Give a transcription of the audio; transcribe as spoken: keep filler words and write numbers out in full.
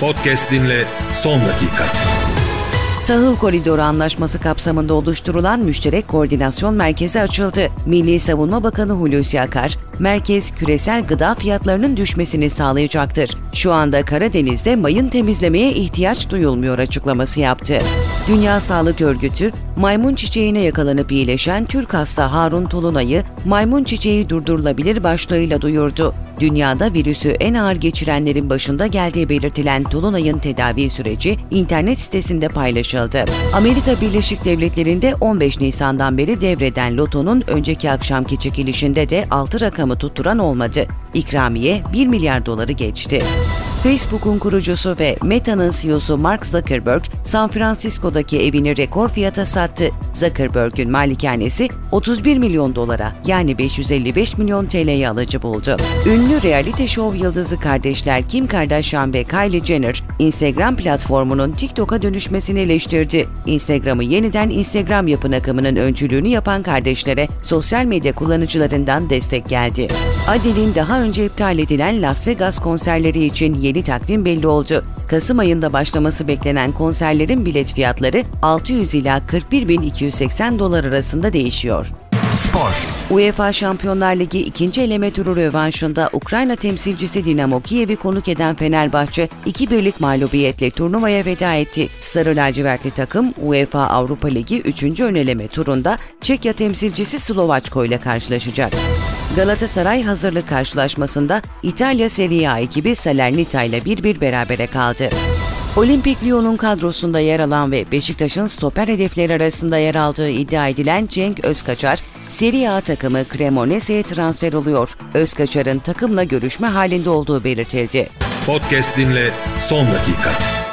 Podcast dinle son dakika. Tahıl Koridoru Anlaşması kapsamında oluşturulan Müşterek Koordinasyon Merkezi açıldı. Milli Savunma Bakanı Hulusi Akar, merkez küresel gıda fiyatlarının düşmesini sağlayacaktır. Şu anda Karadeniz'de mayın temizlemeye ihtiyaç duyulmuyor açıklaması yaptı. Dünya Sağlık Örgütü, maymun çiçeğine yakalanıp iyileşen Türk hasta Harun Tulunay'ı maymun çiçeği durdurulabilir başlığıyla duyurdu. Dünyada virüsü en ağır geçirenlerin başında geldiği belirtilen Tulunay'ın tedavi süreci internet sitesinde paylaşıldı. Amerika Birleşik Devletleri'nde on beş Nisan'dan beri devreden Loto'nun önceki akşamki çekilişinde de altı rakamı tutturan olmadı. İkramiye bir milyar doları geçti. Facebook'un kurucusu ve Meta'nın C E O'su Mark Zuckerberg, San Francisco'daki evini rekor fiyata sattı. Zuckerberg'ün malikanesi otuz bir milyon dolara, yani beş yüz elli beş milyon T L'ye alıcı buldu. Ünlü realite show yıldızı kardeşler Kim Kardashian ve Kylie Jenner, Instagram platformunun TikTok'a dönüşmesini eleştirdi. Instagram'ı yeniden Instagram yapın akımının öncülüğünü yapan kardeşlere sosyal medya kullanıcılarından destek geldi. Adele'in daha önce iptal edilen Las Vegas konserleri için yeni takvim belli oldu. Kasım ayında başlaması beklenen konserlerin bilet fiyatları altı yüz ila kırk bir bin iki yüz seksen dolar arasında değişiyor. Spor. UEFA Şampiyonlar Ligi ikinci eleme turu rövanşında Ukrayna temsilcisi Dinamo Kiev'i konuk eden Fenerbahçe iki birlik mağlubiyetle turnuvaya veda etti. Sarı lacivertli takım UEFA Avrupa Ligi üçüncü öneleme turunda Çekya temsilcisi Slovaçko ile karşılaşacak. Galatasaray hazırlık karşılaşmasında İtalya Serie A ekibi Salernitana ile bir bir berabere kaldı. Olimpik Lyon'un kadrosunda yer alan ve Beşiktaş'ın stoper hedefleri arasında yer aldığı iddia edilen Cenk Özkaçar, Serie A takımı Cremonese'ye transfer oluyor. Özkaçar'ın takımla görüşme halinde olduğu belirtildi. Podcast dinle son dakika.